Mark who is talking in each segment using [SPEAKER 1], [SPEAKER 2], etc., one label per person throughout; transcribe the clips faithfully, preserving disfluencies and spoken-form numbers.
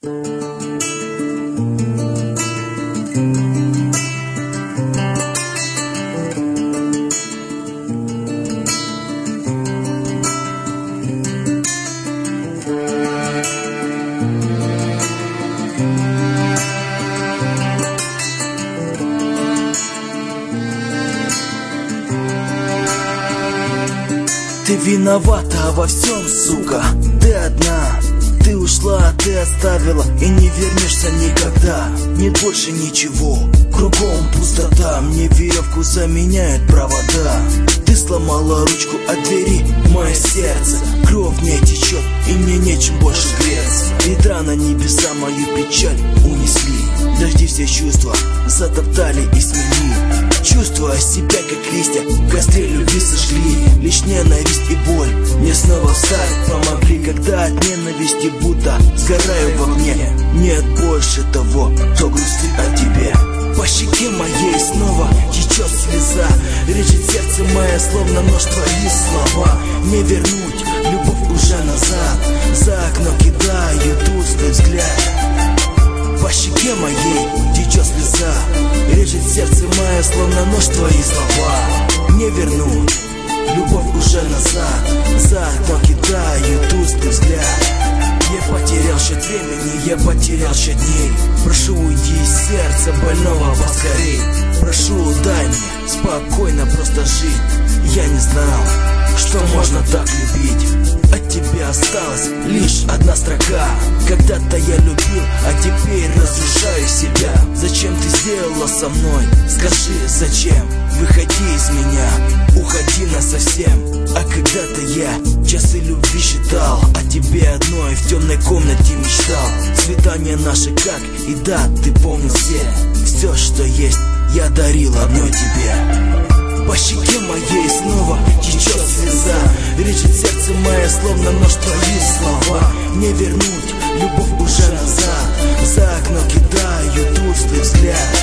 [SPEAKER 1] Ты виновата во всем, сука, ты одна. Ты ушла, ты оставила и не вернешься никогда. Нет больше ничего, кругом пустота. Мне веревку заменяют провода. Ты сломала ручку от двери, мое сердце. Кровь не течет и мне нечем больше греться. Ветра на небеса мою печаль унесли. Дожди все чувства затоптали и смели. Чувствуя себя как листья, в костре любви сожгли. Лишь ненависть и боль мне снова встать помогли. Когда от ненависти будто сгораю в огне. Нет больше того, кто грустит о тебе. По щеке моей снова течет слеза. Режет сердце мое, словно нож твои слова. Не вернуть любовь уже назад. За окно кидаю тусклый взгляд. По щеке моей течет слеза. Режет сердце мое, словно нож твои слова. Не вернуть любовь уже назад. За окно кидаю тусклый взгляд. Я потерял счет времени, я потерял счет дней. Прошу, уйди из сердца больного поскорей. Прошу, дай мне спокойно просто жить. Я не знал, что можно так любить. От тебя осталась лишь одна строка. Когда-то я любил, а теперь разрушаю себя. Зачем ты сделала со мной? Скажи, зачем? Выходи из меня, уходи насовсем. А когда-то я часы любви считал, о тебе одной в темной комнате мечтал. Свидания наши как и да, ты помнил все. Все, что есть, я дарил одной тебе. По щеке моей снова течет слеза. Режет сердце мое, словно нож твои слова. Не вернуть любовь уже назад. За окно кидаю тусклый взгляд.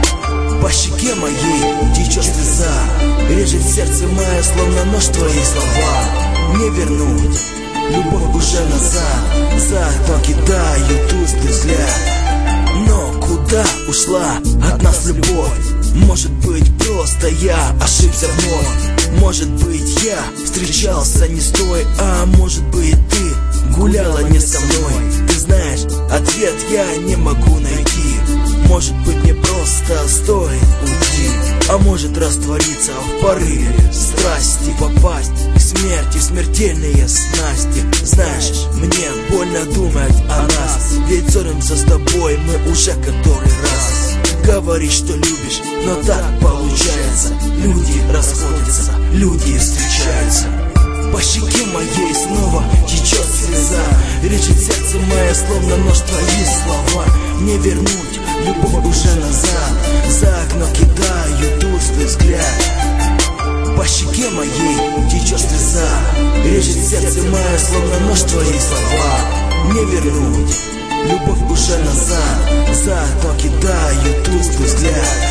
[SPEAKER 1] По щеке моей течет слеза. Режет сердце мое, словно нож твои слова. Не вернуть любовь уже назад. За окно кидаю тусклый взгляд. Но куда ушла от нас любовь? Может быть, просто я ошибся вновь. Может быть, я встречался не с той, а может быть, ты гуляла не со мной. Ты знаешь, ответ я не могу найти. Может быть, мне просто стоит уйти. А может раствориться в порыве страсти, попасть к смерти в смертельные снасти. Знаешь, мне больно думать о нас, ведь ссоримся с тобой мы уже который раз. Говоришь, что любишь, но так получается. Люди расходятся, люди встречаются. По щеке моей снова течет слеза. Режет сердце мое, словно нож твои слова. Не вернуть любовь уже назад. За окно кидаю тусклый взгляд. По щеке моей течет слеза. Режет сердце мое, словно нож твои слова. Не вернуть любовь уже назад. За окно кидаю тусклый взгляд.